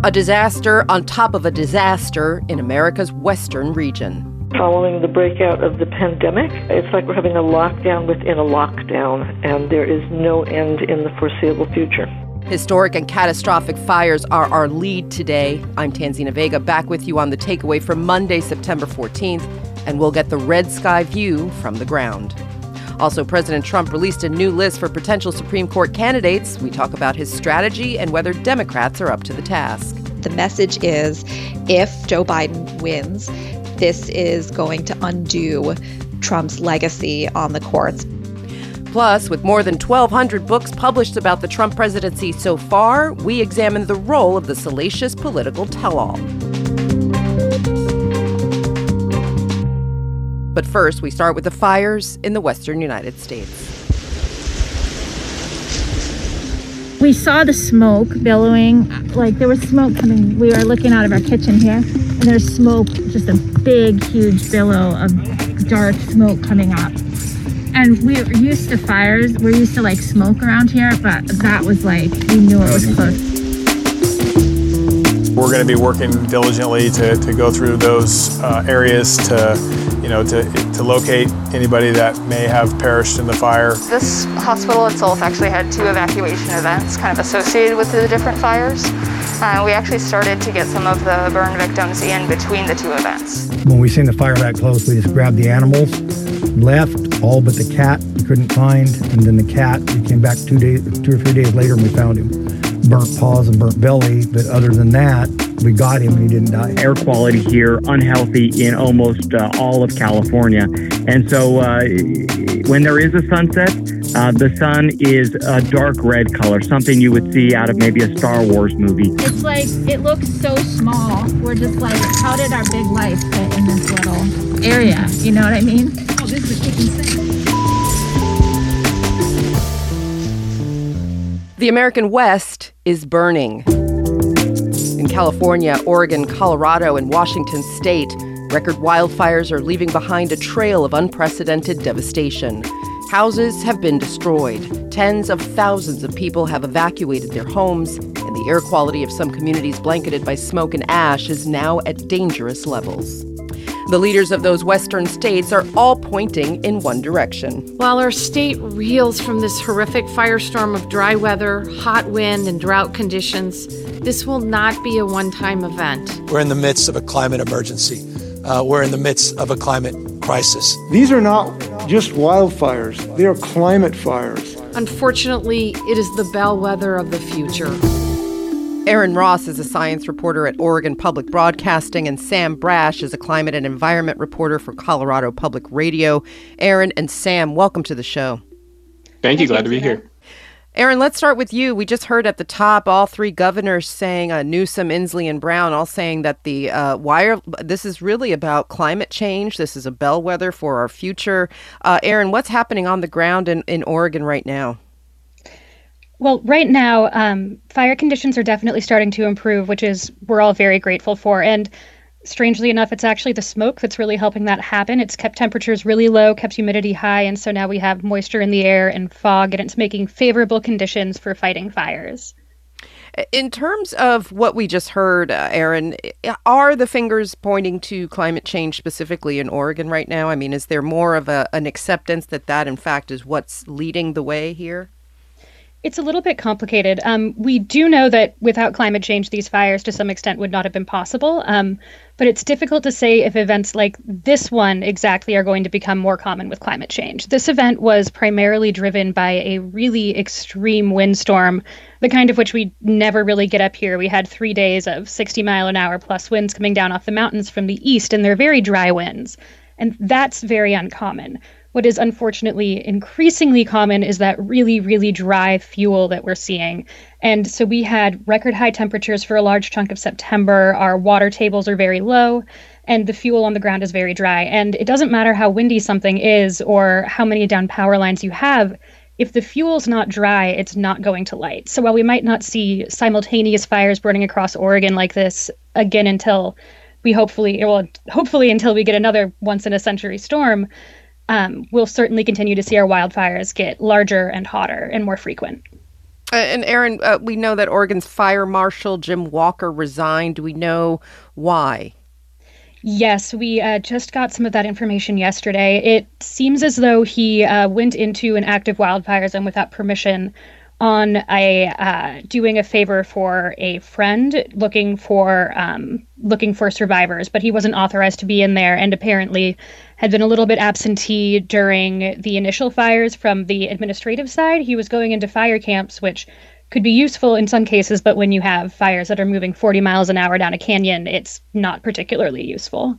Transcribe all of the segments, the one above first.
A disaster on top of a disaster in America's western region. Following the breakout of the pandemic, it's like we're having a lockdown within a lockdown, and there is no end in the foreseeable future. Historic and catastrophic fires are our lead today. I'm Tanzina Vega, back with you on The Takeaway for Monday, September 14th, and we'll get the red sky view from the ground. Also, President Trump released a new list for potential Supreme Court candidates. We talk about his strategy and whether Democrats are up to the task. The message is, if Joe Biden wins, this is going to undo Trump's legacy on the courts. Plus, with more than 1,200 books published about the Trump presidency so far, we examine the role of the salacious political tell-all. But first, we start with the fires in the western United States. We saw the smoke billowing, like there was smoke coming. We were looking out of our kitchen here, and there's smoke, just a big, huge billow of dark smoke coming up. And we're used to fires. We're used to like smoke around here, but that was like, we knew it was close. We're going to be working diligently to go through those areas to locate anybody that may have perished in the fire. This hospital itself actually had 2 evacuation events kind of associated with the different fires. We actually started to get some of the burn victims in between the 2 events. When we seen the fire that close, we just grabbed the animals, left, all but the cat we couldn't find, and then the cat, we came back 2 or 3 days later and we found him. Burnt paws and burnt belly, but other than that, we got him and he didn't die. Air quality here, unhealthy in almost all of California. And so when there is a sunset, the sun is a dark red color, something you would see out of maybe a Star Wars movie. It's like, it looks so small. We're just like, how did our big life fit in this little area? You know what I mean? Oh, this is the kitchen sink. The American West is burning. In California, Oregon, Colorado, and Washington state, record wildfires are leaving behind a trail of unprecedented devastation. Houses have been destroyed. Tens of thousands of people have evacuated their homes, and the air quality of some communities blanketed by smoke and ash is now at dangerous levels. The leaders of those western states are all pointing in one direction. While our state reels from this horrific firestorm of dry weather, hot wind, and drought conditions, this will not be a one-time event. We're in the midst of a climate emergency. We're in the midst of a climate crisis. These are not just wildfires. They are climate fires. Unfortunately, it is the bellwether of the future. Aaron Ross is a science reporter at Oregon Public Broadcasting, and Sam Brash is a climate and environment reporter for Colorado Public Radio. Aaron and Sam, welcome to the show. Thank you. Glad to be here. Aaron, let's start with you. We just heard at the top all 3 governors saying, Newsom, Inslee, and Brown, all saying that this is really about climate change. This is a bellwether for our future. Aaron, what's happening on the ground in Oregon right now? Well, right now, fire conditions are definitely starting to improve, which is we're all very grateful for. And strangely enough, it's actually the smoke that's really helping that happen. It's kept temperatures really low, kept humidity high, and so now we have moisture in the air and fog, and it's making favorable conditions for fighting fires. In terms of what we just heard, Aaron, are the fingers pointing to climate change specifically in Oregon right now? I mean, is there more of an acceptance that in fact is what's leading the way here? It's a little bit complicated. We do know that without climate change, these fires to some extent would not have been possible. But it's difficult to say if events like this one exactly are going to become more common with climate change. This event was primarily driven by a really extreme windstorm, the kind of which we never really get up here. We had 3 days of 60-mile-an-hour plus winds coming down off the mountains from the east, and they're very dry winds. And that's very uncommon. What is unfortunately increasingly common is that really, really dry fuel that we're seeing. And so we had record high temperatures for a large chunk of September. Our water tables are very low, and the fuel on the ground is very dry. And it doesn't matter how windy something is or how many down power lines you have. If the fuel's not dry, it's not going to light. So while we might not see simultaneous fires burning across Oregon like this again until we hopefully until we get another once-in-a-century storm, we'll certainly continue to see our wildfires get larger and hotter and more frequent. And Aaron, we know that Oregon's Fire Marshal Jim Walker resigned. Do we know why? Yes, we just got some of that information yesterday. It seems as though he went into an active wildfire zone without permission on doing a favor for a friend looking for survivors, but he wasn't authorized to be in there, and apparently had been a little bit absentee during the initial fires from the administrative side. He was going into fire camps, which could be useful in some cases, but when you have fires that are moving 40 miles an hour down a canyon, it's not particularly useful.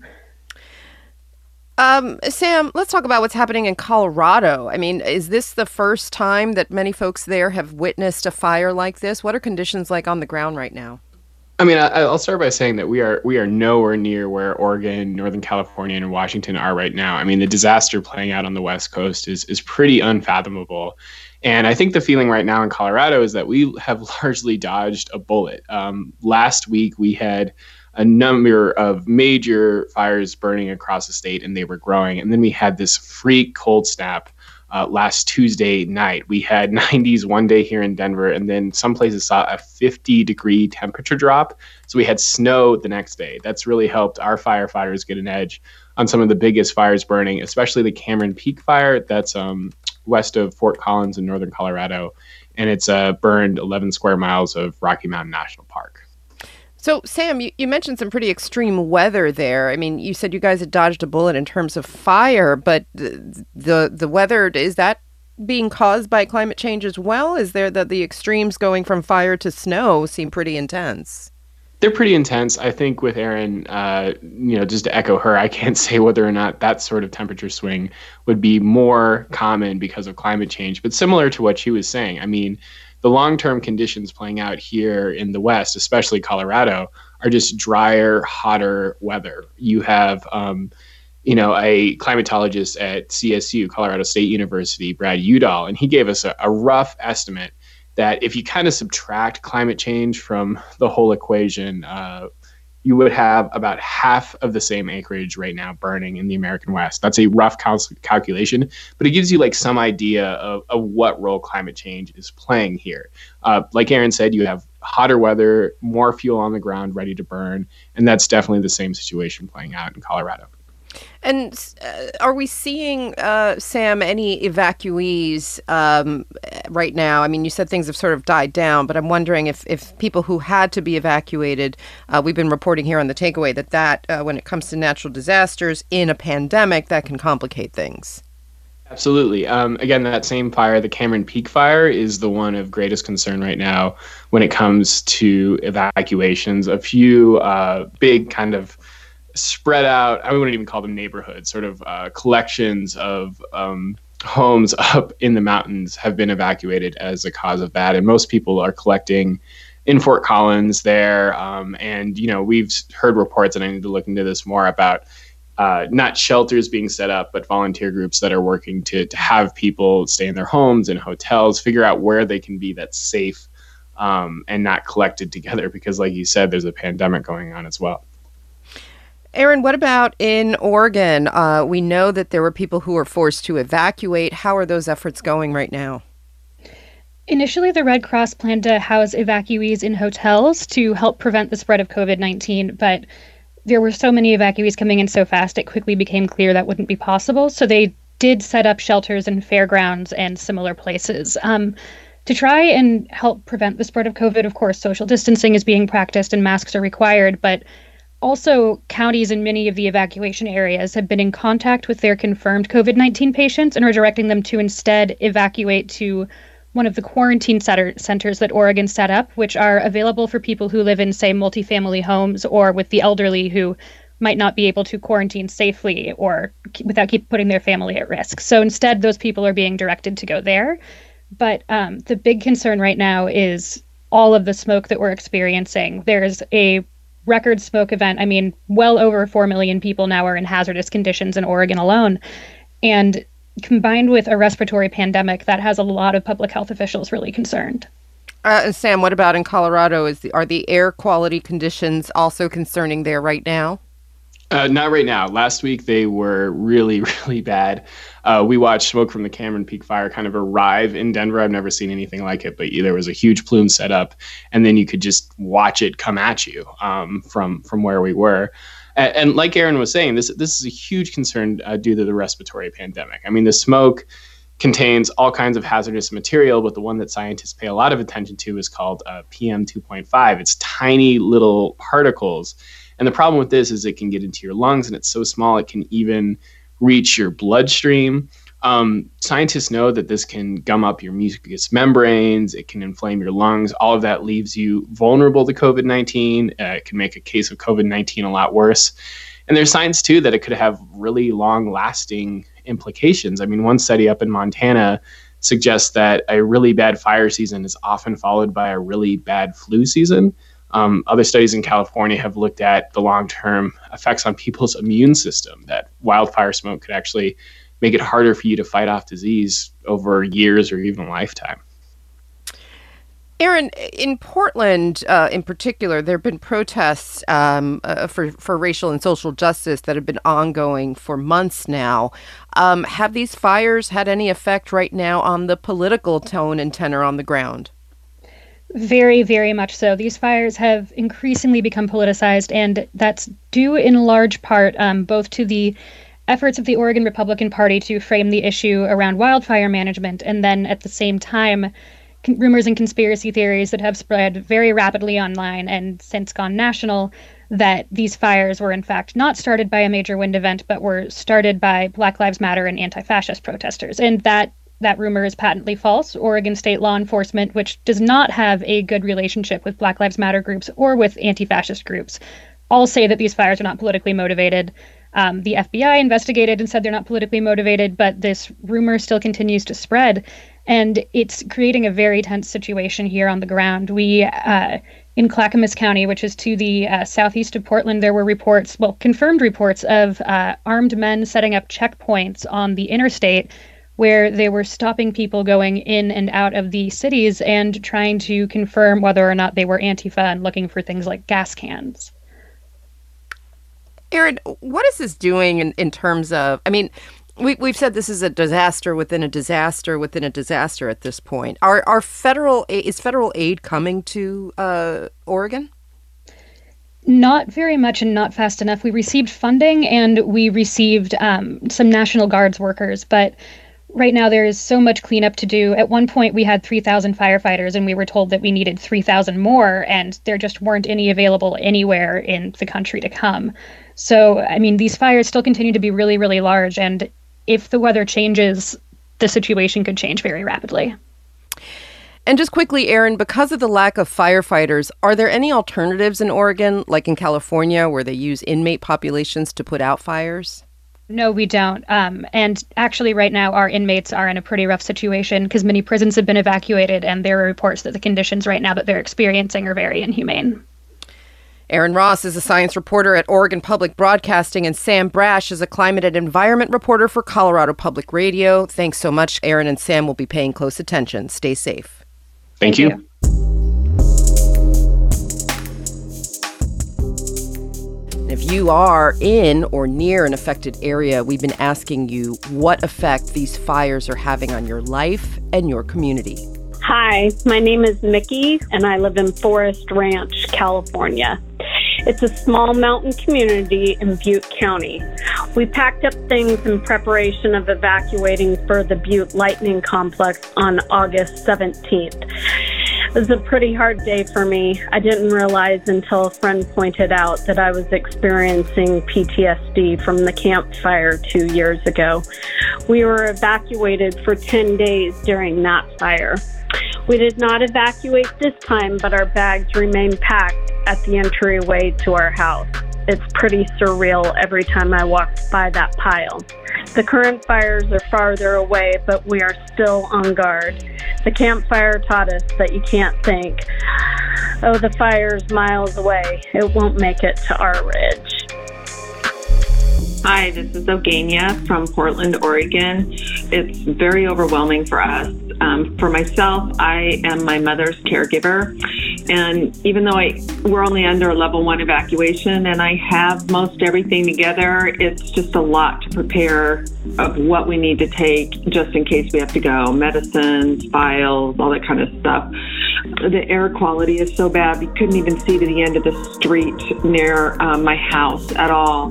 Sam, let's talk about what's happening in Colorado. I mean, is this the first time that many folks there have witnessed a fire like this? What are conditions like on the ground right now? I mean, I'll start by saying that we are nowhere near where Oregon, Northern California, and Washington are right now. I mean, the disaster playing out on the West Coast is pretty unfathomable. And I think the feeling right now in Colorado is that we have largely dodged a bullet. Last week, we had a number of major fires burning across the state, and they were growing. And then we had this freak cold snap last Tuesday night. We had 90s one day here in Denver, and then some places saw a 50-degree temperature drop. So we had snow the next day. That's really helped our firefighters get an edge on some of the biggest fires burning, especially the Cameron Peak fire that's west of Fort Collins in northern Colorado. And it's burned 11 square miles of Rocky Mountain National Park. So, Sam, you mentioned some pretty extreme weather there. I mean, you said you guys had dodged a bullet in terms of fire, but the weather, is that being caused by climate change as well? Is there the extremes going from fire to snow seem pretty intense? They're pretty intense. I think with Erin, just to echo her, I can't say whether or not that sort of temperature swing would be more common because of climate change, but similar to what she was saying. I mean, the long-term conditions playing out here in the West, especially Colorado, are just drier, hotter weather. You have, a climatologist at CSU, Colorado State University, Brad Udall, and he gave us a rough estimate that if you kind of subtract climate change from the whole equation, you would have about half of the same acreage right now burning in the American West. That's a rough calculation, but it gives you like some idea of what role climate change is playing here. Like Aaron said, you have hotter weather, more fuel on the ground ready to burn, and that's definitely the same situation playing out in Colorado. And are we seeing, Sam, any evacuees right now? I mean, you said things have sort of died down, but I'm wondering if people who had to be evacuated, we've been reporting here on The Takeaway that when it comes to natural disasters in a pandemic, that can complicate things. Absolutely. Again, that same fire, the Cameron Peak fire, is the one of greatest concern right now when it comes to evacuations. A few big kind of spread out, I wouldn't even call them neighborhoods, sort of collections of homes up in the mountains have been evacuated as a cause of that. And most people are collecting in Fort Collins there. And, we've heard reports, and I need to look into this more, about not shelters being set up, but volunteer groups that are working to have people stay in their homes and hotels, figure out where they can be that's safe and not collected together. Because like you said, there's a pandemic going on as well. Aaron, what about in Oregon? We know that there were people who were forced to evacuate. How are those efforts going right now? Initially, the Red Cross planned to house evacuees in hotels to help prevent the spread of COVID-19, but there were so many evacuees coming in so fast, it quickly became clear that wouldn't be possible. So they did set up shelters in fairgrounds and similar places. To try and help prevent the spread of COVID, of course, social distancing is being practiced and masks are required, but also, counties in many of the evacuation areas have been in contact with their confirmed COVID-19 patients and are directing them to instead evacuate to one of the quarantine centers that Oregon set up, which are available for people who live in, say, multifamily homes or with the elderly who might not be able to quarantine safely or without keep putting their family at risk. So instead, those people are being directed to go there. But the big concern right now is all of the smoke that we're experiencing. There's a record smoke event. I mean, well over 4 million people now are in hazardous conditions in Oregon alone. And combined with a respiratory pandemic, that has a lot of public health officials really concerned. Sam, what about in Colorado? Are the air quality conditions also concerning there right now? Not right now. Last week, they were really, really bad. We watched smoke from the Cameron Peak fire kind of arrive in Denver. I've never seen anything like it, but there was a huge plume set up, and then you could just watch it come at you from where we were. And like Aaron was saying, this is a huge concern due to the respiratory pandemic. I mean, the smoke contains all kinds of hazardous material, but the one that scientists pay a lot of attention to is called PM 2.5. It's tiny little particles. And the problem with this is it can get into your lungs, and it's so small it can even reach your bloodstream. Scientists know that this can gum up your mucous membranes. It can inflame your lungs. All of that leaves you vulnerable to COVID-19. It can make a case of COVID-19 a lot worse. And there's science, too, that it could have really long-lasting implications. I mean, one study up in Montana suggests that a really bad fire season is often followed by a really bad flu season. Other studies in California have looked at the long-term effects on people's immune system, that wildfire smoke could actually make it harder for you to fight off disease over years or even a lifetime. Aaron, in Portland, in particular, there have been protests for racial and social justice that have been ongoing for months now. Have these fires had any effect right now on the political tone and tenor on the ground? Very, very much so. These fires have increasingly become politicized, and that's due in large part both to the efforts of the Oregon Republican Party to frame the issue around wildfire management, and then at the same time, rumors and conspiracy theories that have spread very rapidly online and since gone national that these fires were in fact not started by a major wind event, but were started by Black Lives Matter and anti-fascist protesters. And that rumor is patently false. Oregon state law enforcement, which does not have a good relationship with Black Lives Matter groups or with anti-fascist groups, all say that these fires are not politically motivated. The FBI investigated and said they're not politically motivated, but this rumor still continues to spread. And it's creating a very tense situation here on the ground. We, in Clackamas County, which is to the southeast of Portland, there were confirmed reports of armed men setting up checkpoints on the interstate where they were stopping people going in and out of the cities and trying to confirm whether or not they were Antifa and looking for things like gas cans. Aaron, what is this doing in terms of, I mean, we've said this is a disaster within a disaster within a disaster at this point. Is federal aid coming to Oregon? Not very much and not fast enough. We received funding and we received some National Guards workers, but right now there is so much cleanup to do. At one point we had 3,000 firefighters and we were told that we needed 3,000 more, and there just weren't any available anywhere in the country to come. So, I mean, these fires still continue to be really, really large, and if the weather changes, the situation could change very rapidly. And just quickly, Aaron, because of the lack of firefighters, are there any alternatives in Oregon, like in California, where they use inmate populations to put out fires? No, we don't. And actually, right now, our inmates are in a pretty rough situation because many prisons have been evacuated, and there are reports that the conditions right now that they're experiencing are very inhumane. Aaron Ross is a science reporter at Oregon Public Broadcasting, and Sam Brash is a climate and environment reporter for Colorado Public Radio. Thanks so much. Aaron and Sam will be paying close attention. Stay safe. Thank you. If you are in or near an affected area, we've been asking you what effect these fires are having on your life and your community. Hi, my name is Mickey, and I live in Forest Ranch, California. It's a small mountain community in Butte County. We packed up things in preparation of evacuating for the Butte Lightning Complex on August 17th. It was a pretty hard day for me. I didn't realize until a friend pointed out that I was experiencing PTSD from the Camp Fire 2 years ago. We were evacuated for 10 days during that fire. We did not evacuate this time, but our bags remain packed at the entryway to our house. It's pretty surreal every time I walk by that pile. The current fires are farther away, but we are still on guard. The Camp Fire taught us that you can't think, oh, the fire's miles away. It won't make it to our ridge. Hi, this is Eugenia from Portland, Oregon. It's very overwhelming for us. For myself, I am my mother's caregiver, And even though we're only under a level 1 evacuation and I have most everything together, it's just a lot to prepare of what we need to take just in case we have to go. Medicines, files, all that kind of stuff. The air quality is so bad, we couldn't even see to the end of the street near my house at all.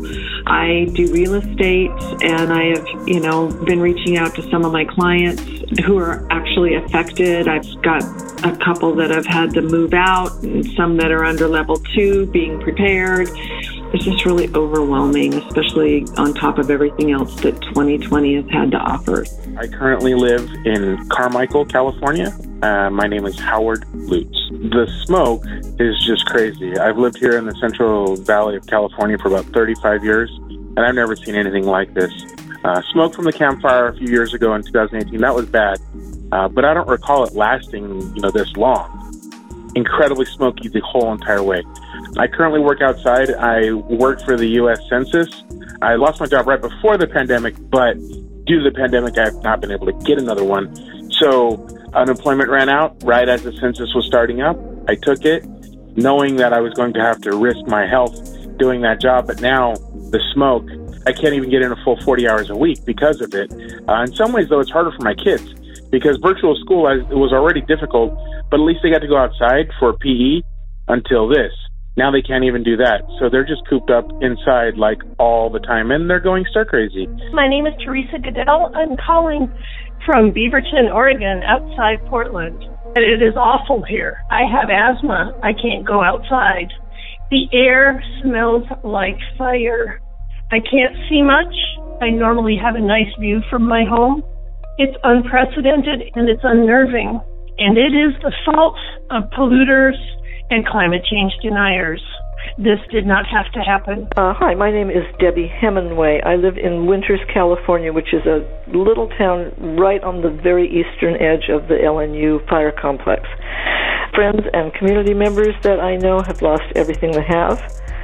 I do real estate, and I have, been reaching out to some of my clients who are actually affected. I've got a couple that have had to move out, and some that are under level 2 being prepared. It's just really overwhelming, especially on top of everything else that 2020 has had to offer. I currently live in Carmichael, California. My name is Howard Lutz. The smoke is just crazy. I've lived here in the Central Valley of California for about 35 years, and I've never seen anything like this. Smoke from the campfire a few years ago in 2018, that was bad, but I don't recall it lasting, this long. Incredibly smoky the whole entire way. I currently work outside. I work for the U.S. Census. I lost my job right before the pandemic, but due to the pandemic, I've not been able to get another one. So unemployment ran out right as the census was starting up. I took it, knowing that I was going to have to risk my health doing that job. But now the smoke, I can't even get in a full 40 hours a week because of it. In some ways, though, it's harder for my kids because virtual school, it was already difficult, but at least they got to go outside for PE until this. Now they can't even do that. So they're just cooped up inside like all the time, and they're going stir crazy. My name is Teresa Goodell. I'm calling from Beaverton, Oregon, outside Portland. It is awful here. I have asthma. I can't go outside. The air smells like fire. I can't see much. I normally have a nice view from my home. It's unprecedented and it's unnerving. And it is the fault of polluters and climate change deniers. This did not have to happen. Hi, my name is Debbie Hemingway. I live in Winters, California, which is a little town right on the very eastern edge of the LNU fire complex. Friends and community members that I know have lost everything they have.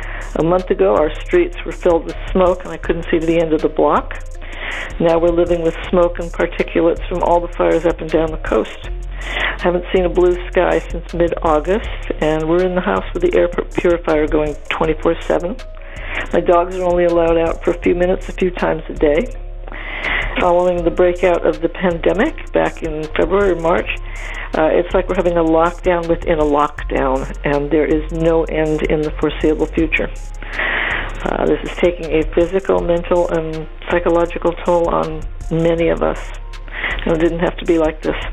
A month ago, our streets were filled with smoke, and I couldn't see to the end of the block. Now we're living with smoke and particulates from all the fires up and down the coast. Haven't seen a blue sky since mid-August, and we're in the house with the air purifier going 24/7. My dogs are only allowed out for a few minutes, a few times a day. Following the breakout of the pandemic back in February or March, it's like we're having a lockdown within a lockdown, and there is no end in the foreseeable future. This is taking a physical, mental, and psychological toll on many of us. And it didn't have to be like this.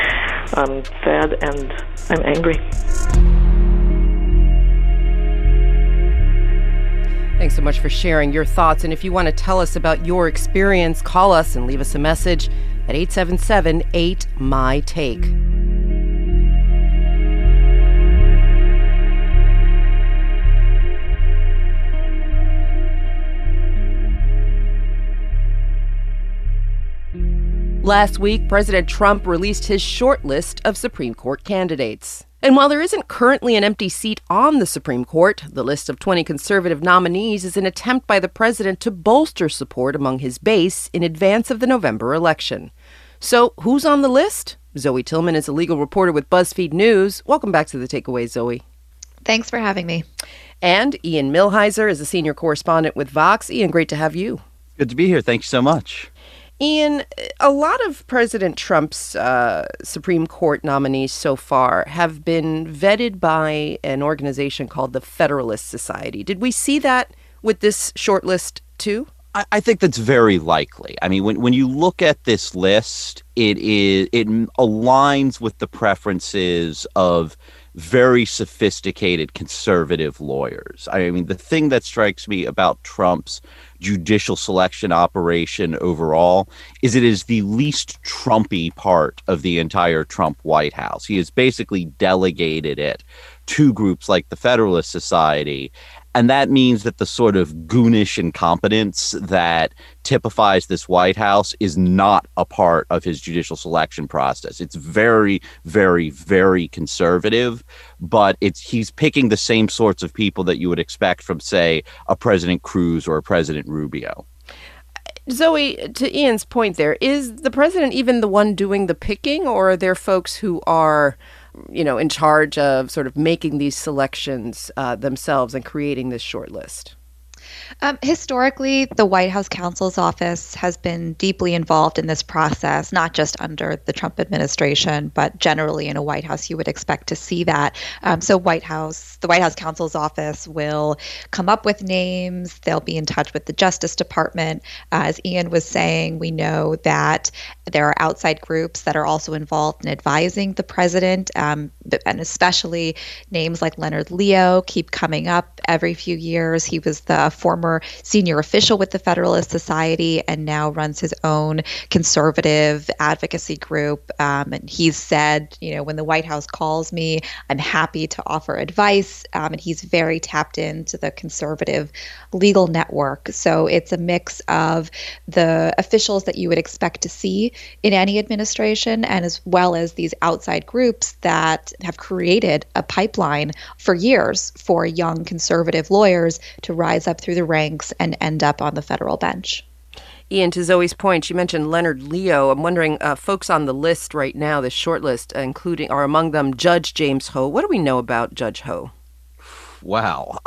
I'm sad and I'm angry. Thanks so much for sharing your thoughts. And if you want to tell us about your experience, call us and leave us a message at 877-8-MY-TAKE. Last week, President Trump released his short list of Supreme Court candidates. And while there isn't currently an empty seat on the Supreme Court, the list of 20 conservative nominees is an attempt by the president to bolster support among his base in advance of the November election. So, who's on the list? Zoe Tillman is a legal reporter with BuzzFeed News. Welcome back to The Takeaway, Zoe. Thanks for having me. And Ian Millhiser is a senior correspondent with Vox. Ian, great to have you. Good to be here. Thanks so much. Ian, a lot of President Trump's Supreme Court nominees so far have been vetted by an organization called the Federalist Society. Did we see that with this short list too? I think that's very likely. I mean, when you look at this list, it aligns with the preferences of very sophisticated conservative lawyers. I mean, the thing that strikes me about Trump's judicial selection operation overall is it is the least Trumpy part of the entire Trump White House. He has basically delegated it to groups like the Federalist Society. And that means that the sort of goonish incompetence that typifies this White House is not a part of his judicial selection process. It's very, very, very conservative, but he's picking the same sorts of people that you would expect from, say, a President Cruz or a President Rubio. Zoe, to Ian's point there, is the president even the one doing the picking, or are there folks who are in charge of sort of making these selections themselves and creating this short list? Historically, the White House counsel's office has been deeply involved in this process, not just under the Trump administration, but generally in a White House, you would expect to see that. So the White House counsel's office will come up with names. They'll be in touch with the Justice Department. As Ian was saying, we know that there are outside groups that are also involved in advising the president, and especially names like Leonard Leo keep coming up every few years. He was the former senior official with the Federalist Society and now runs his own conservative advocacy group. And he's said, when the White House calls me, I'm happy to offer advice. And he's very tapped into the conservative legal network. So it's a mix of the officials that you would expect to see in any administration, and as well as these outside groups that have created a pipeline for years for young conservative lawyers to rise up through the ranks and end up on the federal bench. Ian, to Zoe's point, you mentioned Leonard Leo. I'm wondering, folks on the list right now, the short list, are among them Judge James Ho. What do we know about Judge Ho? Wow.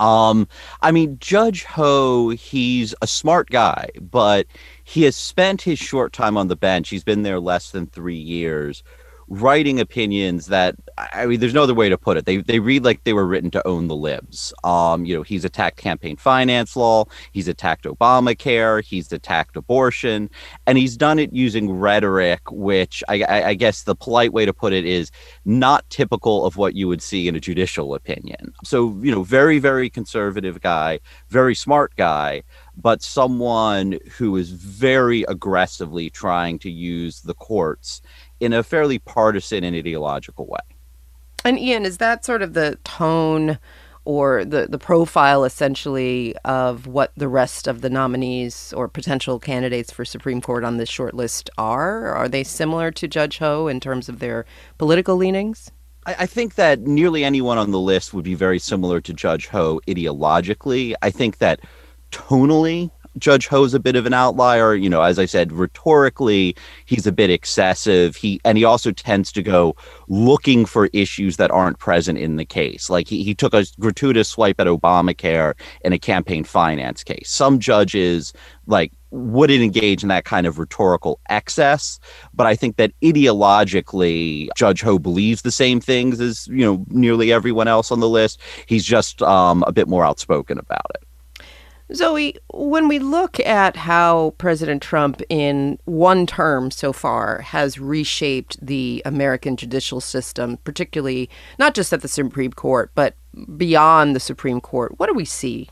Judge Ho, he's a smart guy, but he has spent his short time on the bench. He's been there less than 3 years, writing opinions that, there's no other way to put it. They read like they were written to own the libs. He's attacked campaign finance law. He's attacked Obamacare. He's attacked abortion. And he's done it using rhetoric, which I guess the polite way to put it is not typical of what you would see in a judicial opinion. So, very, very conservative guy, very smart guy, but someone who is very aggressively trying to use the courts in a fairly partisan and ideological way. And Ian, is that sort of the tone or the profile essentially of what the rest of the nominees or potential candidates for Supreme Court on this short list are? Are they similar to Judge Ho in terms of their political leanings? I think that nearly anyone on the list would be very similar to Judge Ho ideologically. I think that tonally, Judge Ho's a bit of an outlier. As I said, rhetorically, he's a bit excessive. He also tends to go looking for issues that aren't present in the case. Like he took a gratuitous swipe at Obamacare in a campaign finance case. Some judges wouldn't engage in that kind of rhetorical excess, but I think that ideologically, Judge Ho believes the same things as nearly everyone else on the list. He's just a bit more outspoken about it. Zoe, when we look at how President Trump in one term so far has reshaped the American judicial system, particularly not just at the Supreme Court, but beyond the Supreme Court, what do we see?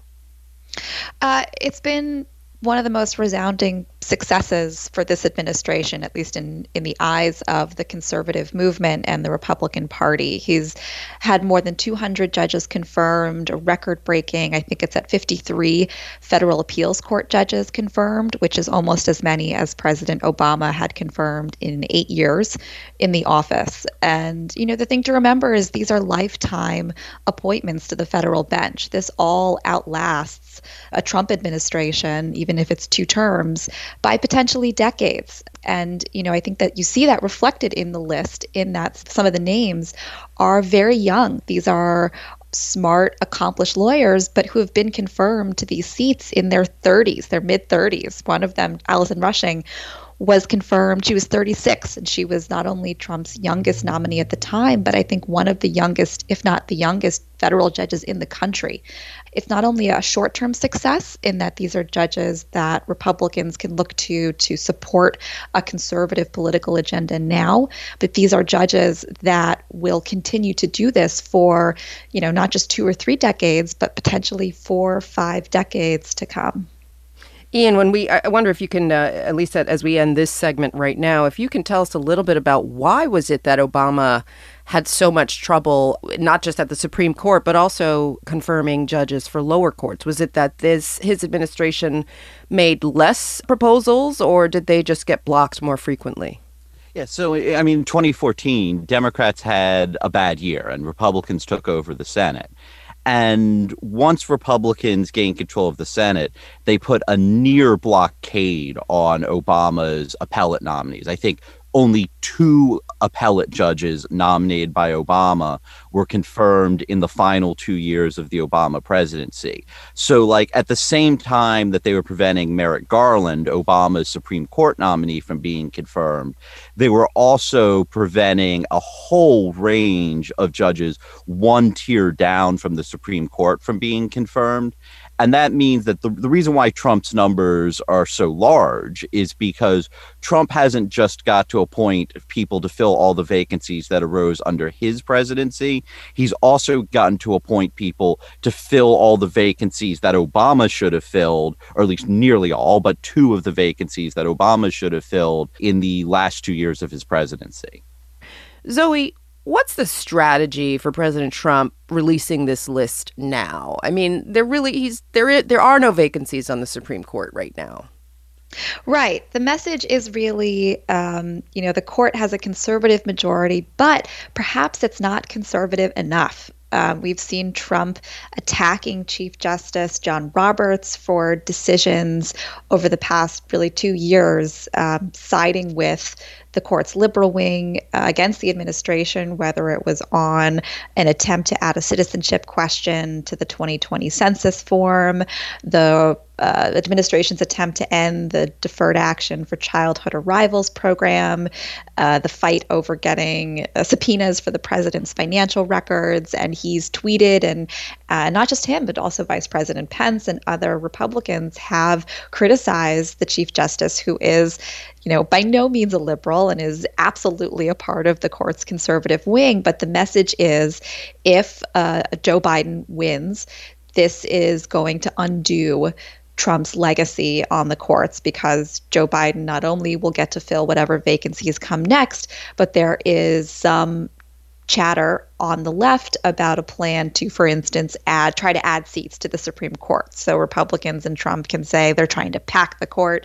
It's been one of the most resounding successes for this administration, at least in the eyes of the conservative movement and the Republican Party. He's had more than 200 judges confirmed, a record-breaking, I think it's at 53 federal appeals court judges confirmed, which is almost as many as President Obama had confirmed in 8 years in the office. And, the thing to remember is these are lifetime appointments to the federal bench. This all outlasts a Trump administration, even if it's 2 terms, by potentially decades. And, I think that you see that reflected in the list, in that some of the names are very young. These are smart, accomplished lawyers, but who have been confirmed to these seats in their 30s, their mid-30s. One of them, Allison Rushing, was confirmed. She was 36, and she was not only Trump's youngest nominee at the time, but I think one of the youngest, if not the youngest, federal judges in the country. It's not only a short-term success in that these are judges that Republicans can look to support a conservative political agenda now, but these are judges that will continue to do this for, not just 2 or 3 decades, but potentially 4 or 5 decades to come. Ian, I wonder if you can, at least as we end this segment right now, if you can tell us a little bit about why was it that Obama had so much trouble, not just at the Supreme Court, but also confirming judges for lower courts? Was it that his administration made less proposals, or did they just get blocked more frequently? Yeah, so, in 2014, Democrats had a bad year and Republicans took over the Senate. And once Republicans gained control of the Senate, they put a near blockade on Obama's appellate nominees. I think only 2 appellate judges nominated by Obama were confirmed in the final 2 years of the Obama presidency. So, like, at the same time that they were preventing Merrick Garland, Obama's Supreme Court nominee, from being confirmed, they were also preventing a whole range of judges 1 tier down from the Supreme Court from being confirmed. And that means that the reason why Trump's numbers are so large is because Trump hasn't just got to appoint people to fill all the vacancies that arose under his presidency. He's also gotten to appoint people to fill all the vacancies that Obama should have filled, or at least nearly all, but 2 of the vacancies that Obama should have filled in the last 2 years of his presidency. Zoe, what's the strategy for President Trump releasing this list now? I mean, there are no vacancies on the Supreme Court right now. Right. The message is really, the court has a conservative majority, but perhaps it's not conservative enough. We've seen Trump attacking Chief Justice John Roberts for decisions over the past really 2 years, siding with the court's liberal wing against the administration, whether it was on an attempt to add a citizenship question to the 2020 census form, the administration's attempt to end the Deferred Action for Childhood Arrivals program, the fight over getting subpoenas for the president's financial records. And he's tweeted, and not just him, but also Vice President Pence and other Republicans have criticized the Chief Justice, who is, by no means a liberal and is absolutely a part of the court's conservative wing. But the message is, if Joe Biden wins, this is going to undo Trump's legacy on the courts, because Joe Biden not only will get to fill whatever vacancies come next, but there is some chatter on the left about a plan to, for instance, try to add seats to the Supreme Court. So Republicans and Trump can say they're trying to pack the court.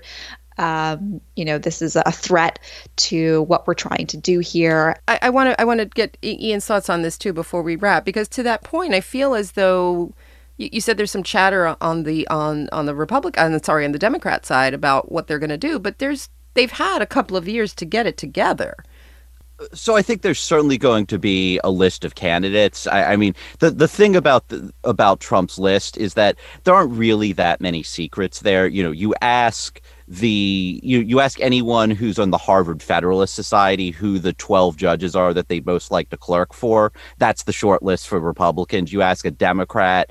This is a threat to what we're trying to do here. I want to get Ian's thoughts on this too before we wrap, because to that point, I feel as though you said there's some chatter on the Democrat side about what they're going to do, but they've had a couple of years to get it together. So I think there's certainly going to be a list of candidates. I mean, the thing about Trump's list is that there aren't really that many secrets there. You ask you ask anyone who's on the Harvard Federalist Society who the 12 judges are that they'd most like to clerk for. That's the short list for Republicans. You ask a Democrat.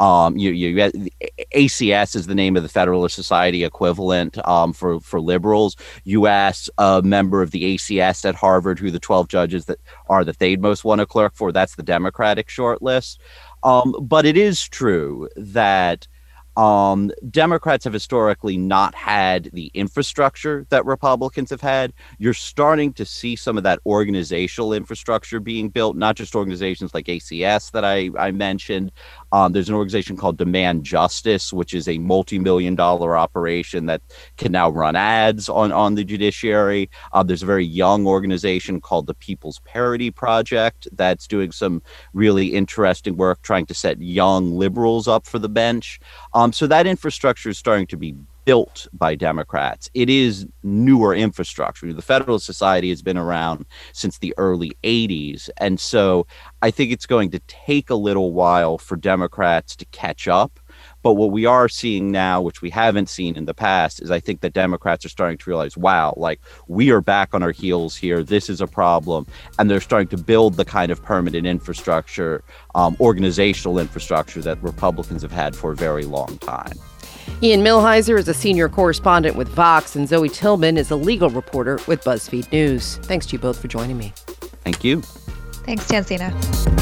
ACS is the name of the Federalist Society equivalent for liberals. You ask a member of the ACS at Harvard who the 12 judges that they'd most want to clerk for. That's the Democratic short list. But it is true that Democrats have historically not had the infrastructure that Republicans have had. You're starting to see some of that organizational infrastructure being built, not just organizations like ACS that I mentioned. There's an organization called Demand Justice, which is a multi-million-dollar operation that can now run ads on the judiciary. There's a very young organization called the People's Parity Project that's doing some really interesting work trying to set young liberals up for the bench. So that infrastructure is starting to be built by Democrats. It is newer infrastructure. The Federalist Society has been around since the early 80s. And so I think it's going to take a little while for Democrats to catch up. But what we are seeing now, which we haven't seen in the past, is I think that Democrats are starting to realize, wow, we are back on our heels here. This is a problem. And they're starting to build the kind of permanent infrastructure, organizational infrastructure that Republicans have had for a very long time. Ian Millhiser is a senior correspondent with Vox, and Zoe Tillman is a legal reporter with BuzzFeed News. Thanks to you both for joining me. Thank you. Thanks, Tansina.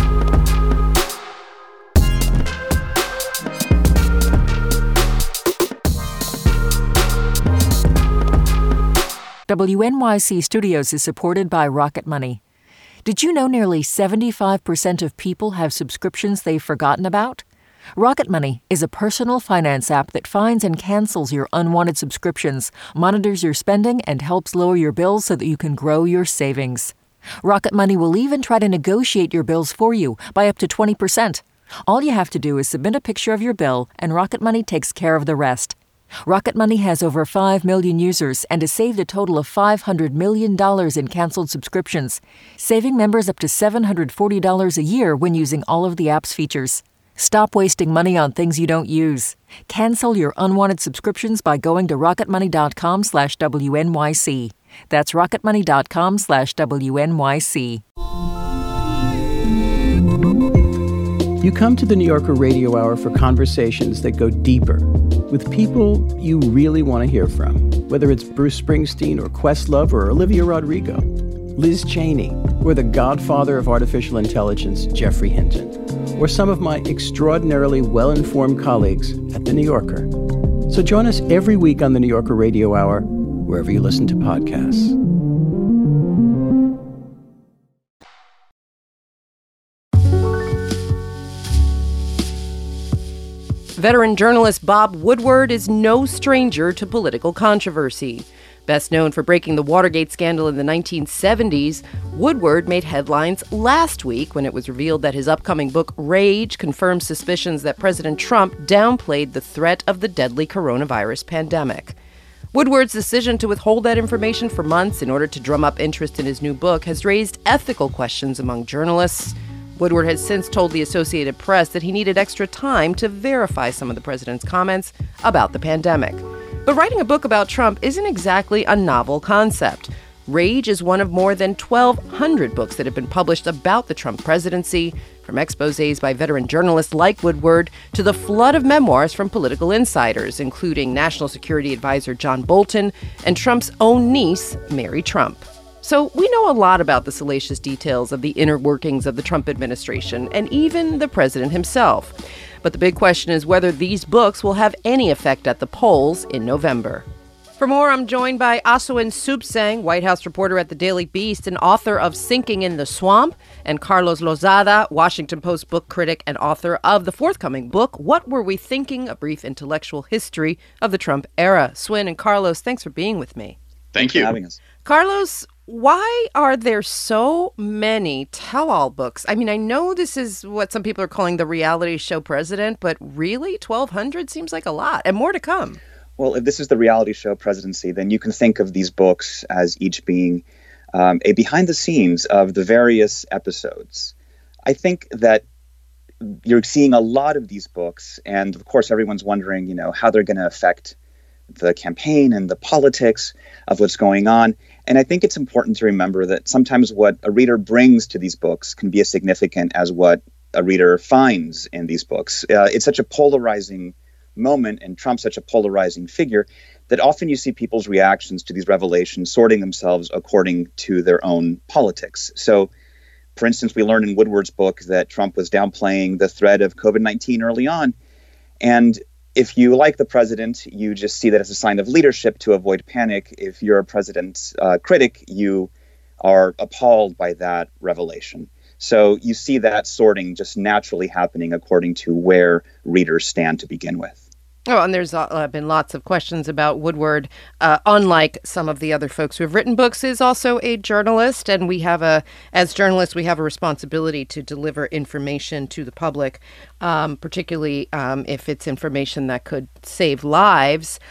WNYC Studios is supported by Rocket Money. Did you know nearly 75% of people have subscriptions they've forgotten about? Rocket Money is a personal finance app that finds and cancels your unwanted subscriptions, monitors your spending, and helps lower your bills so that you can grow your savings. Rocket Money will even try to negotiate your bills for you by up to 20%. All you have to do is submit a picture of your bill, and Rocket Money takes care of the rest. Rocket Money has over 5 million users and has saved a total of $500 million in canceled subscriptions, saving members up to $740 a year when using all of the app's features. Stop wasting money on things you don't use. Cancel your unwanted subscriptions by going to rocketmoney.com/WNYC. That's rocketmoney.com/WNYC. You come to the New Yorker Radio Hour for conversations that go deeper with people you really want to hear from, whether it's Bruce Springsteen or Questlove or Olivia Rodrigo, Liz Cheney, or the godfather of artificial intelligence, Geoffrey Hinton, or some of my extraordinarily well-informed colleagues at The New Yorker. So join us every week on the New Yorker Radio Hour, wherever you listen to podcasts. Veteran journalist Bob Woodward is no stranger to political controversy. Best known for breaking the Watergate scandal in the 1970s, Woodward made headlines last week when it was revealed that his upcoming book, Rage, confirmed suspicions that President Trump downplayed the threat of the deadly coronavirus pandemic. Woodward's decision to withhold that information for months in order to drum up interest in his new book has raised ethical questions among journalists. Woodward has since told the Associated Press that he needed extra time to verify some of the president's comments about the pandemic. But writing a book about Trump isn't exactly a novel concept. Rage is one of more than 1,200 books that have been published about the Trump presidency, from exposés by veteran journalists like Woodward to the flood of memoirs from political insiders, including National Security Advisor John Bolton and Trump's own niece, Mary Trump. So we know a lot about the salacious details of the inner workings of the Trump administration and even the president himself. But the big question is whether these books will have any effect at the polls in November. For more, I'm joined by Asawin Subsang, White House reporter at the Daily Beast and author of Sinking in the Swamp, and Carlos Lozada, Washington Post book critic and author of the forthcoming book, What Were We Thinking? A Brief Intellectual History of the Trump Era. Swin and Carlos, thanks for being with me. Thank you for having us. Carlos, why are there so many tell-all books? I mean, I know this is what some people are calling the reality show president, but really, 1,200 seems like a lot, and more to come. Well, if this is the reality show presidency, then you can think of these books as each being a behind the scenes of the various episodes. I think that you're seeing a lot of these books, and of course, everyone's wondering, how they're going to affect the campaign and the politics of what's going on. And I think it's important to remember that sometimes what a reader brings to these books can be as significant as what a reader finds in these books. It's such a polarizing moment, and Trump's such a polarizing figure, that often you see people's reactions to these revelations sorting themselves according to their own politics. So, for instance, we learned in Woodward's book that Trump was downplaying the threat of COVID-19 early on. And if you like the president, you just see that as a sign of leadership to avoid panic. If you're a president's critic, you are appalled by that revelation. So you see that sorting just naturally happening according to where readers stand to begin with. Oh, and there's been lots of questions about Woodward. Unlike some of the other folks who have written books, is also a journalist, and as journalists, we have a responsibility to deliver information to the public, particularly if it's information that could save lives.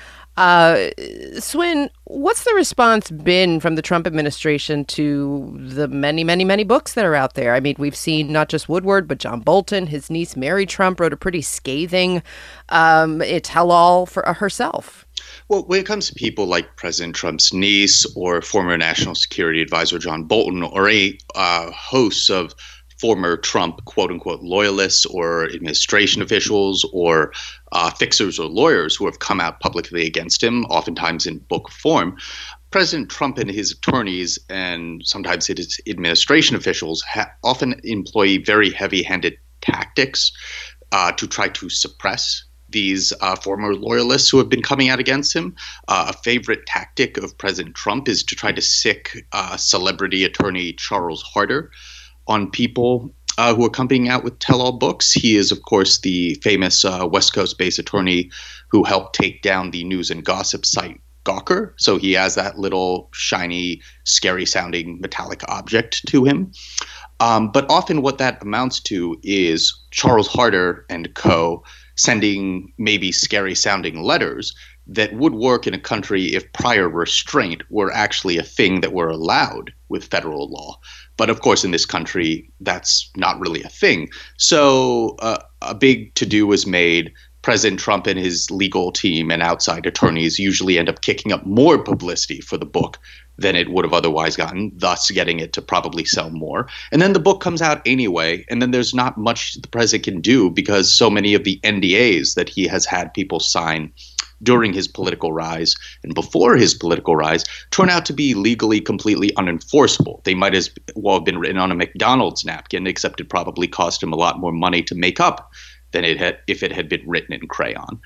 Swin, what's the response been from the Trump administration to the many, many, many books that are out there? I mean, we've seen not just Woodward, but John Bolton, his niece Mary Trump wrote a pretty scathing tell-all for herself. Well, when it comes to people like President Trump's niece or former National Security Advisor John Bolton or a host of former Trump quote-unquote loyalists or administration officials or fixers or lawyers who have come out publicly against him, oftentimes in book form, President Trump and his attorneys and sometimes his administration officials often employ very heavy-handed tactics to try to suppress these former loyalists who have been coming out against him. A favorite tactic of President Trump is to try to sic celebrity attorney Charles Harder on people who are coming out with tell-all books. He is, of course, the famous West Coast-based attorney who helped take down the news and gossip site Gawker. So he has that little shiny, scary-sounding metallic object to him. But often what that amounts to is Charles Harder and co. sending maybe scary-sounding letters that would work in a country if prior restraint were actually a thing that were allowed with federal law. But of course, in this country, that's not really a thing. So a big to-do was made. President Trump and his legal team and outside attorneys usually end up kicking up more publicity for the book than it would have otherwise gotten, thus getting it to probably sell more. And then the book comes out anyway, and then there's not much the president can do because so many of the NDAs that he has had people sign during his political rise and before his political rise turn out to be legally completely unenforceable. They might as well have been written on a McDonald's napkin, except it probably cost him a lot more money to make up than it had if it had been written in crayon.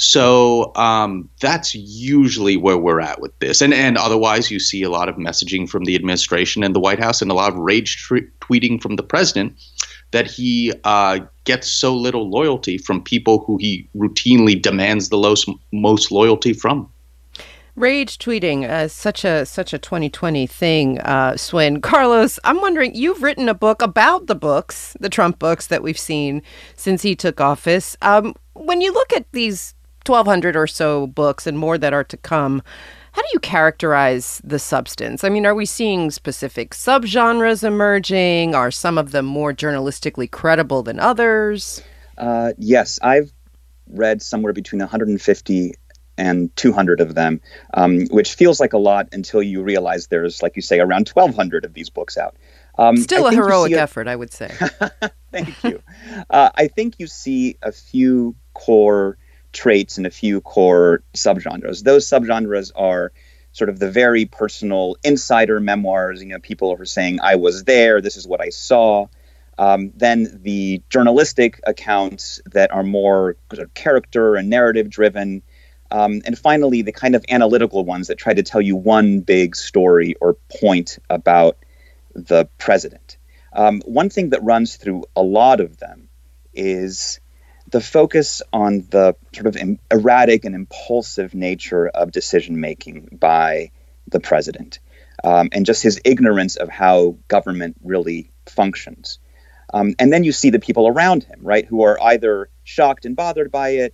So that's usually where we're at with this. And otherwise, you see a lot of messaging from the administration and the White House and a lot of rage tweeting from the president that he gets so little loyalty from people who he routinely demands the most loyalty from. Rage tweeting, such a 2020 thing, Swin. Carlos, I'm wondering, you've written a book about the books, the Trump books that we've seen since he took office. When you look at these 1,200 or so books and more that are to come, how do you characterize the substance? I mean, are we seeing specific subgenres emerging? Are some of them more journalistically credible than others? Yes, I've read somewhere between 150 and 200 of them, which feels like a lot until you realize there's, like you say, around 1,200 of these books out. Still a heroic effort, I would say. Thank you. I think you see a few core traits and a few core subgenres. Those subgenres are sort of the very personal insider memoirs, people who are saying, I was there, this is what I saw. Then the journalistic accounts that are more sort of character and narrative driven. And finally, the kind of analytical ones that try to tell you one big story or point about the president. One thing that runs through a lot of them is the focus on the sort of erratic and impulsive nature of decision-making by the president, and just his ignorance of how government really functions. And then you see the people around him, right, who are either shocked and bothered by it,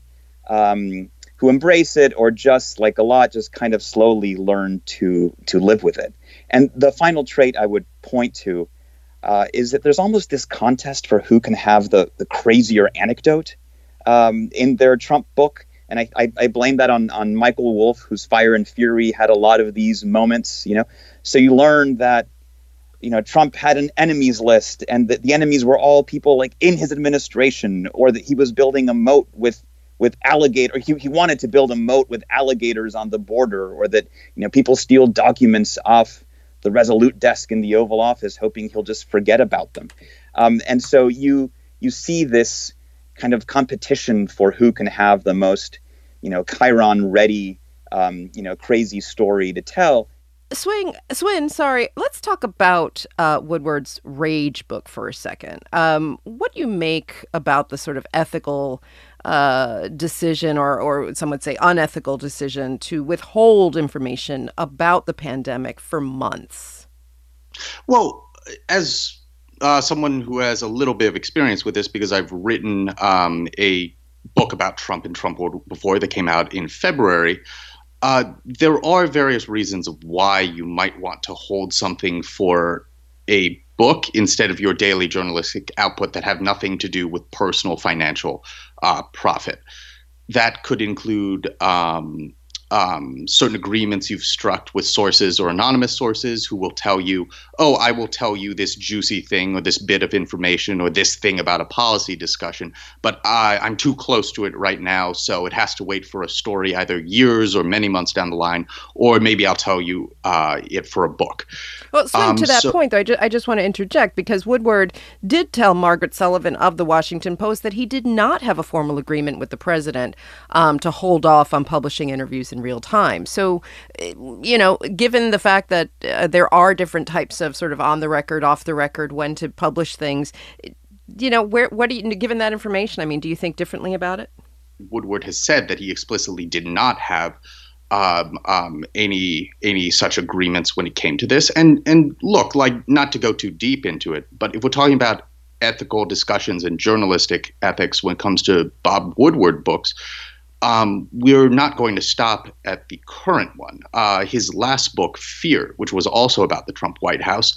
who embrace it, or just like a lot, just kind of slowly learn to live with it. And the final trait I would point to is that there's almost this contest for who can have the crazier anecdote in their Trump book. And I blame that on Michael Wolff, whose Fire and Fury had a lot of these moments, So you learn that, Trump had an enemies list and that the enemies were all people like in his administration, or that he was building a moat with alligator. He wanted to build a moat with alligators on the border, or that, people steal documents off the Resolute desk in the Oval Office, hoping he'll just forget about them. And so you see this kind of competition for who can have the most, Chiron ready, crazy story to tell. Swin, sorry. Let's talk about Woodward's Rage book for a second. What do you make about the sort of ethical decision, or some would say unethical decision, to withhold information about the pandemic for months? Well, as someone who has a little bit of experience with this, because I've written a book about Trump and Trump before that came out in February, there are various reasons of why you might want to hold something for a book instead of your daily journalistic output that have nothing to do with personal financial profit. That could include certain agreements you've struck with sources or anonymous sources who will tell you, oh, I will tell you this juicy thing or this bit of information or this thing about a policy discussion, but I'm too close to it right now, so it has to wait for a story either years or many months down the line, or maybe I'll tell you it for a book. Well, Swin, to that point, though, I just want to interject, because Woodward did tell Margaret Sullivan of the Washington Post that he did not have a formal agreement with the president to hold off on publishing interviews in real time. So, given the fact that there are different types of sort of on the record, off the record, when to publish things, what do you, given that information, I mean, do you think differently about it? Woodward has said that he explicitly did not have any such agreements when it came to this. And look, like, not to go too deep into it, but if we're talking about ethical discussions and journalistic ethics when it comes to Bob Woodward books, we're not going to stop at the current one. His last book, Fear, which was also about the Trump White House,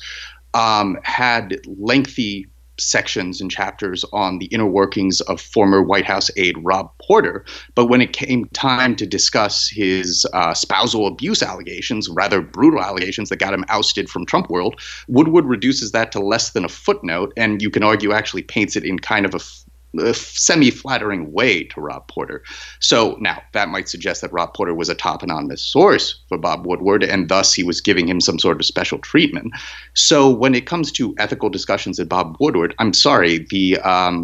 had lengthy sections and chapters on the inner workings of former White House aide Rob Porter. But when it came time to discuss his spousal abuse allegations, rather brutal allegations that got him ousted from Trump world, Woodward reduces that to less than a footnote, and you can argue actually paints it in kind of a semi-flattering way to Rob Porter. So now that might suggest that Rob Porter was a top anonymous source for Bob Woodward, and thus he was giving him some sort of special treatment. So when it comes to ethical discussions at Bob Woodward, I'm sorry, the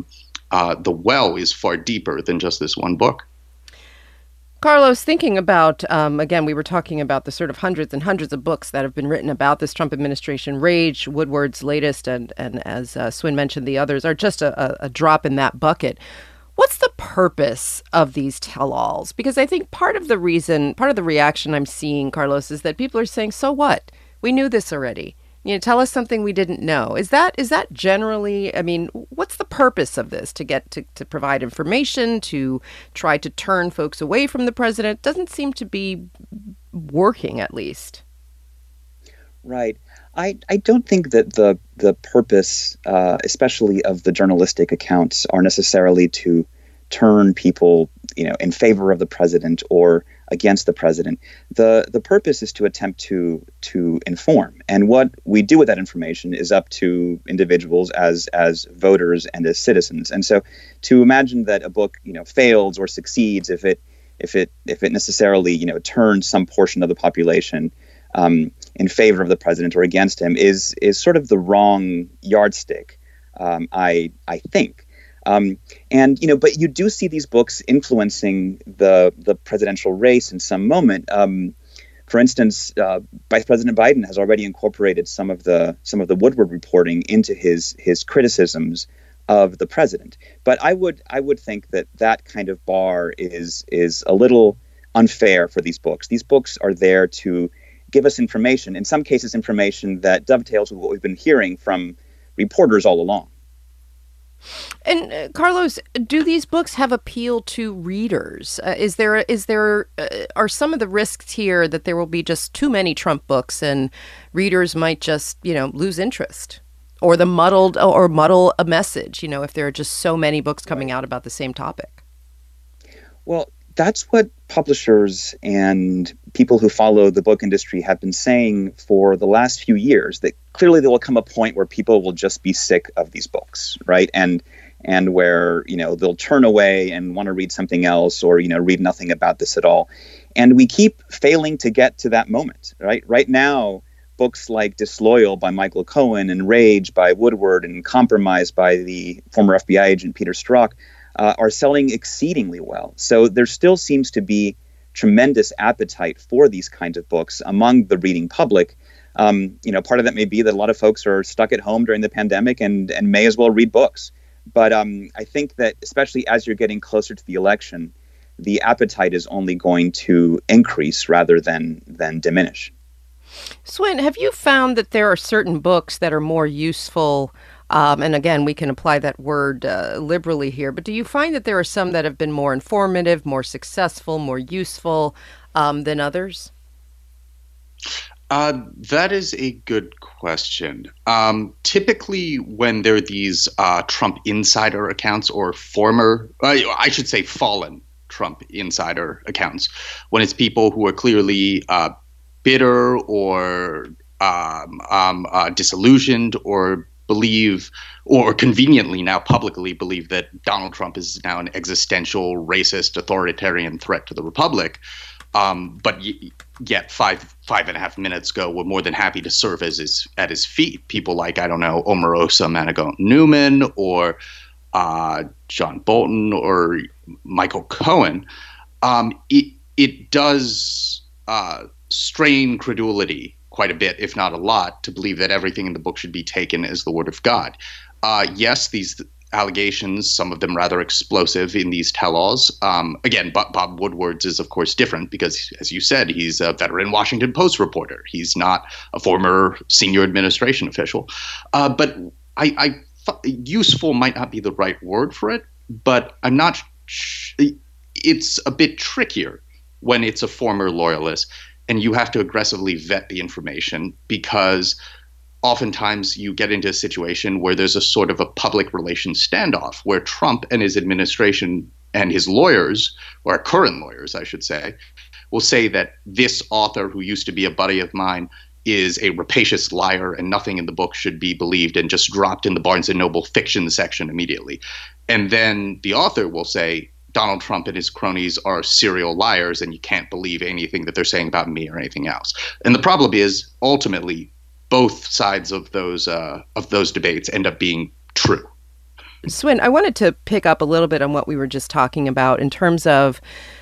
well is far deeper than just this one book. Carlos, thinking about, again, we were talking about the sort of hundreds and hundreds of books that have been written about this Trump administration. Rage, Woodward's latest, and as Swin mentioned, the others are just a drop in that bucket. What's the purpose of these tell-alls? Because I think part of the reaction I'm seeing, Carlos, is that people are saying, so what? We knew this already. Tell us something we didn't know. Is that generally, what's the purpose of this? To get to provide information, to try to turn folks away from the president? Doesn't seem to be working, at least. Right. I don't think that the purpose, especially of the journalistic accounts, are necessarily to turn people, in favor of the president or against the president. The purpose is to attempt to inform, and what we do with that information is up to individuals as voters and as citizens. And so, to imagine that a book fails or succeeds if it necessarily turns some portion of the population in favor of the president or against him is sort of the wrong yardstick, I think. But you do see these books influencing the presidential race in some moment. For instance, Vice President Biden has already incorporated some of the Woodward reporting into his criticisms of the president. But I would think that kind of bar is a little unfair for these books. These books are there to give us information, in some cases information that dovetails with what we've been hearing from reporters all along. And Carlos, do these books have appeal to readers? Are some of the risks here that there will be just too many Trump books and readers might just, lose interest, or muddle a message, if there are just so many books coming out about the same topic? Well, that's what publishers and people who follow the book industry have been saying for the last few years, that clearly there will come a point where people will just be sick of these books, right? And where, they'll turn away and want to read something else, or, read nothing about this at all. And we keep failing to get to that moment, right? Right now, books like Disloyal by Michael Cohen and Rage by Woodward and Compromise by the former FBI agent Peter Strzok are selling exceedingly well. So there still seems to be tremendous appetite for these kinds of books among the reading public. Part of that may be that a lot of folks are stuck at home during the pandemic and may as well read books. But I think that especially as you're getting closer to the election, the appetite is only going to increase rather than diminish. Swin, have you found that there are certain books that are more useful? And again, we can apply that word liberally here, but do you find that there are some that have been more informative, more successful, more useful than others? That is a good question. Typically, when there are these Trump insider accounts or fallen Trump insider accounts, when it's people who are clearly bitter or disillusioned or believe, or conveniently now publicly believe, that Donald Trump is now an existential, racist, authoritarian threat to the republic. But yet 5.5 minutes ago, we're more than happy to serve at his feet. People like, Omarosa Manigault-Newman or John Bolton or Michael Cohen. It does strain credulity quite a bit, if not a lot, to believe that everything in the book should be taken as the word of God. Yes, these allegations, some of them rather explosive in these tell-alls. Again, Bob Woodward's is, of course, different because, as you said, he's a veteran Washington Post reporter. He's not a former senior administration official. But useful might not be the right word for it, but I'm not it's a bit trickier when it's a former loyalist, and you have to aggressively vet the information, because oftentimes you get into a situation where there's a sort of a public relations standoff where Trump and his administration and his lawyers, or current lawyers, I should say, will say that this author who used to be a buddy of mine is a rapacious liar and nothing in the book should be believed, and just dropped in the Barnes & Noble fiction section immediately. And then the author will say, Donald Trump and his cronies are serial liars and you can't believe anything that they're saying about me or anything else. And the problem is, ultimately, both sides of those debates end up being true. Swin, I wanted to pick up a little bit on what we were just talking about in terms of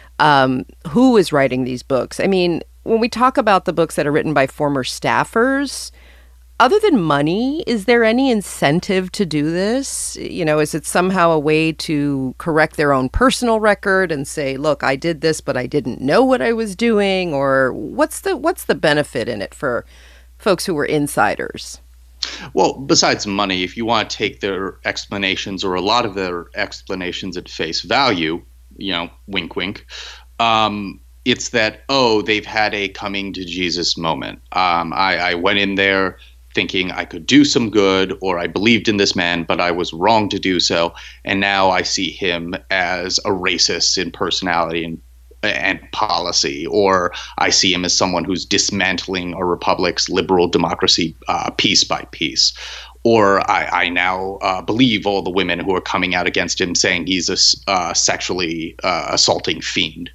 who is writing these books. I mean, when we talk about the books that are written by former staffers, other than money, is there any incentive to do this? You know, is it somehow a way to correct their own personal record and say, look, I did this, but I didn't know what I was doing? Or what's the benefit in it for folks who were insiders? Well, besides money, if you want to take their explanations, or a lot of their explanations, at face value, you know, wink, wink, it's that, they've had a coming to Jesus moment. I went in there thinking I could do some good, or I believed in this man, but I was wrong to do so. And now I see him as a racist in personality and policy, or I see him as someone who's dismantling a republic's liberal democracy piece by piece. Or I now believe all the women who are coming out against him, saying he's a sexually assaulting fiend.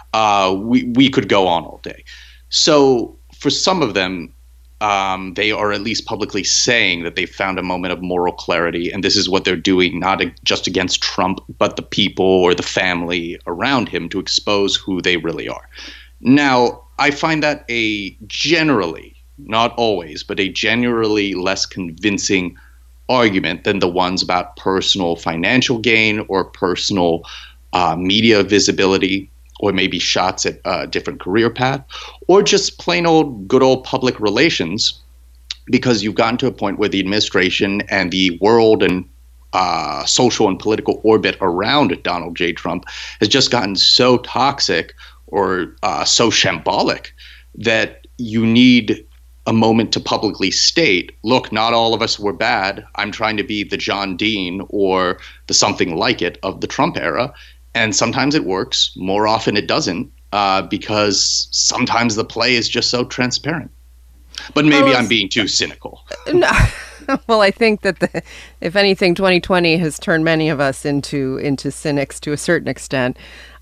We could go on all day. So for some of them, they are at least publicly saying that they found a moment of moral clarity, and this is what they're doing, not just against Trump, but the people or the family around him, to expose who they really are. Now, I find that a generally, not always, but a generally less convincing argument than the ones about personal financial gain or personal media visibility, or maybe shots at a different career path, or just plain old good old public relations, because you've gotten to a point where the administration and the world and social and political orbit around Donald J. Trump has just gotten so toxic or so shambolic that you need a moment to publicly state, look, not all of us were bad. I'm trying to be the John Dean or the something like it of the Trump era. And sometimes it works. More often it doesn't, because sometimes the play is just so transparent. But maybe I'm being too cynical. No. Well, I think that if anything, 2020 has turned many of us into cynics to a certain extent,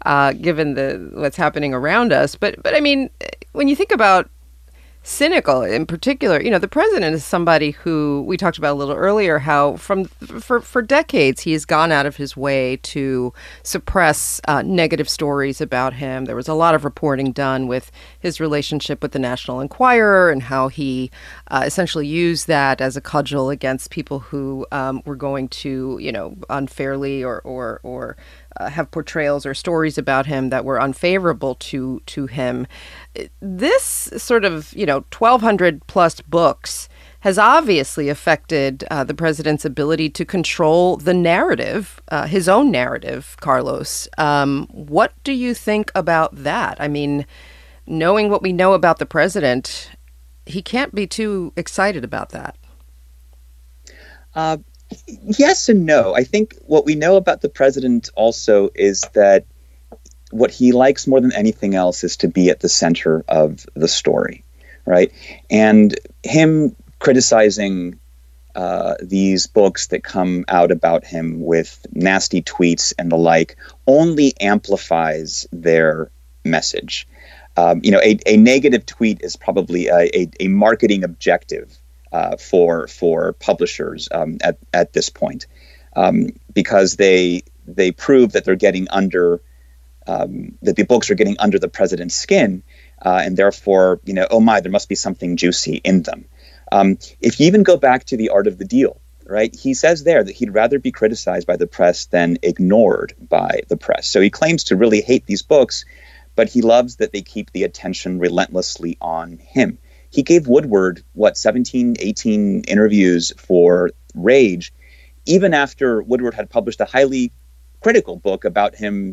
given what's happening around us. But I mean, when you think about cynical in particular, you know, the president is somebody who we talked about a little earlier, how for decades he has gone out of his way to suppress negative stories about him. There was a lot of reporting done with his relationship with the National Enquirer and how he essentially used that as a cudgel against people who were going to, you know, unfairly or have portrayals or stories about him that were unfavorable to him. This sort of, you know, 1,200 plus books has obviously affected the president's ability to control the narrative, his own narrative, Carlos. What do you think about that? I mean, knowing what we know about the president, he can't be too excited about that. Yes and no. I think what we know about the president also is that what he likes more than anything else is to be at the center of the story, right? And him criticizing these books that come out about him with nasty tweets and the like only amplifies their message. You know, a negative tweet is probably a marketing objective for publishers at this point, because they prove that they're getting under that the books are getting under the president's skin, and therefore, you know, oh my, there must be something juicy in them. If you even go back to The Art of the Deal, right, he says there that he'd rather be criticized by the press than ignored by the press. So he claims to really hate these books, but he loves that they keep the attention relentlessly on him. He gave Woodward, 17, 18 interviews for Rage, even after Woodward had published a highly critical book about him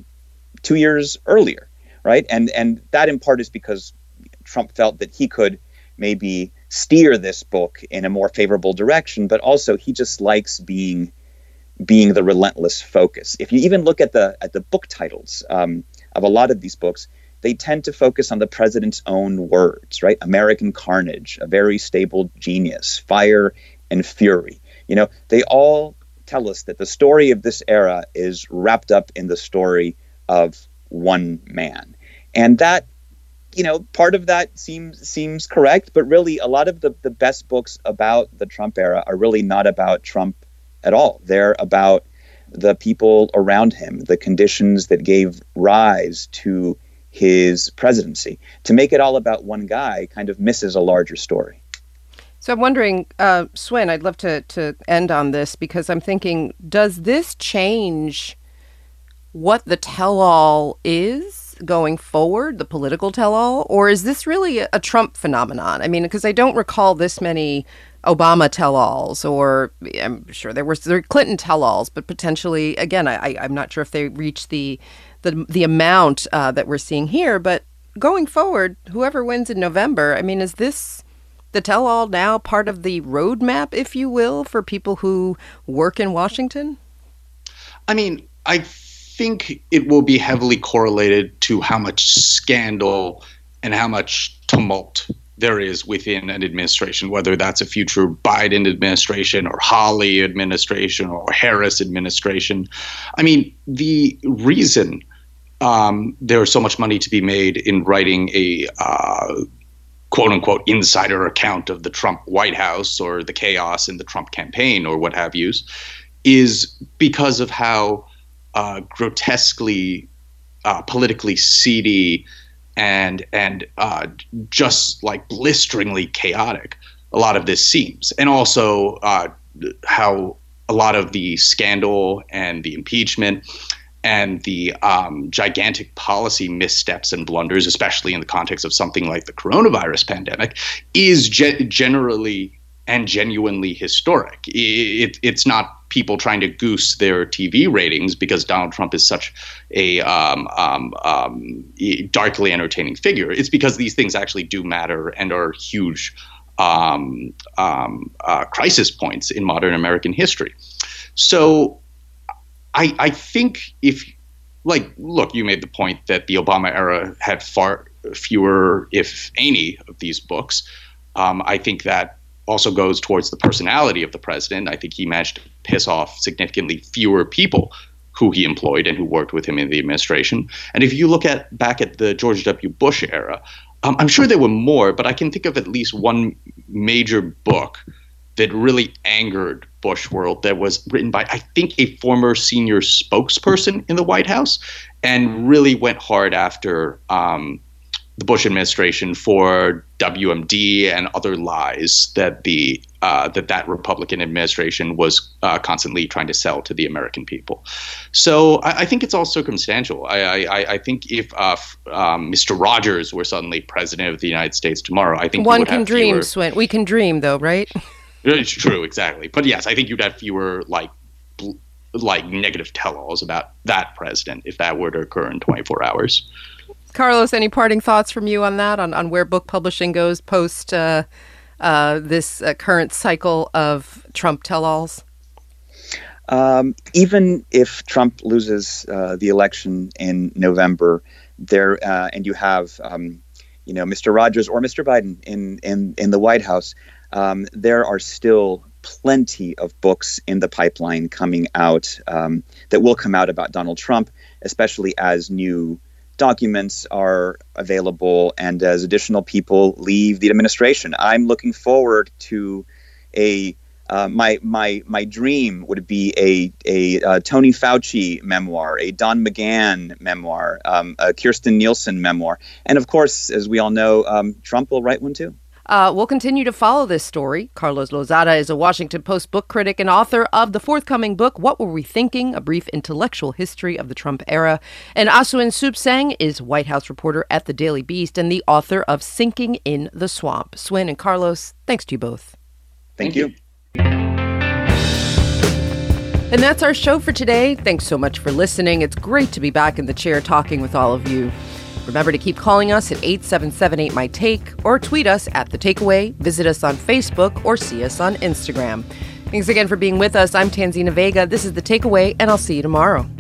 2 years earlier, right? And that in part is because Trump felt that he could maybe steer this book in a more favorable direction, but also he just likes being the relentless focus. If you even look at the book titles of a lot of these books, they tend to focus on the president's own words, right? American Carnage, A Very Stable Genius, Fire and Fury. They all tell us that the story of this era is wrapped up in the story of one man. And that, part of that seems correct, but really a lot of the best books about the Trump era are really not about Trump at all. They're about the people around him, the conditions that gave rise to his presidency. To make it all about one guy kind of misses a larger story. So I'm wondering, Swin, I'd love to end on this because I'm thinking, does this change what the tell-all is going forward, the political tell-all, or is this really a Trump phenomenon? I mean, because I don't recall this many Obama tell-alls, or I'm sure there were Clinton tell-alls, but potentially, again, I'm not sure if they reached the amount that we're seeing here. But going forward, whoever wins in November, I mean, is this the tell-all now part of the roadmap, if you will, for people who work in Washington? I mean, I think it will be heavily correlated to how much scandal and how much tumult there is within an administration, whether that's a future Biden administration or Hawley administration or Harris administration. I mean, the reason there's so much money to be made in writing a quote unquote insider account of the Trump White House or the chaos in the Trump campaign or what have you is because of how grotesquely politically seedy and just like blisteringly chaotic a lot of this seems. And also how a lot of the scandal and the impeachment and the gigantic policy missteps and blunders, especially in the context of something like the coronavirus pandemic, is generally and genuinely historic. It's not people trying to goose their TV ratings because Donald Trump is such a darkly entertaining figure. It's because these things actually do matter and are huge crisis points in modern American history. So I think look, you made the point that the Obama era had far fewer, if any, of these books. I think that also goes towards the personality of the president. I think he managed to piss off significantly fewer people who he employed and who worked with him in the administration. And if you look back at the George W. Bush era, I'm sure there were more, but I can think of at least one major book that really angered Bush world that was written by, I think, a former senior spokesperson in the White House and really went hard after the Bush administration for WMD and other lies that that Republican administration was constantly trying to sell to the American people. So I think it's all circumstantial. I think if Mr. Rogers were suddenly president of the United States tomorrow, I think one can dream, Swin. We can dream, though, right? It's true, exactly. But yes, I think you'd have fewer like negative tell-alls about that president if that were to occur in 24 hours. Carlos, any parting thoughts from you on that, on where book publishing goes post this current cycle of Trump tell-alls? Even if Trump loses the election in November, and you have Mr. Rogers or Mr. Biden in the White House, there are still plenty of books in the pipeline coming out that will come out about Donald Trump, especially as new documents are available and as additional people leave the administration. I'm looking forward to my dream would be a Tony Fauci memoir, a Don McGahn memoir, a Kirstjen Nielsen memoir, and of course, as we all know, Trump will write one too. We'll continue to follow this story. Carlos Lozada is a Washington Post book critic and author of the forthcoming book, What Were We Thinking? A Brief Intellectual History of the Trump Era. And Asawin Suebsaeng is White House reporter at The Daily Beast and the author of Sinking in the Swamp. Swin and Carlos, thanks to you both. Thank you. And that's our show for today. Thanks so much for listening. It's great to be back in the chair talking with all of you. Remember to keep calling us at 877-8MY-TAKE or tweet us at The Takeaway, visit us on Facebook, or see us on Instagram. Thanks again for being with us. I'm Tanzina Vega. This is The Takeaway, and I'll see you tomorrow.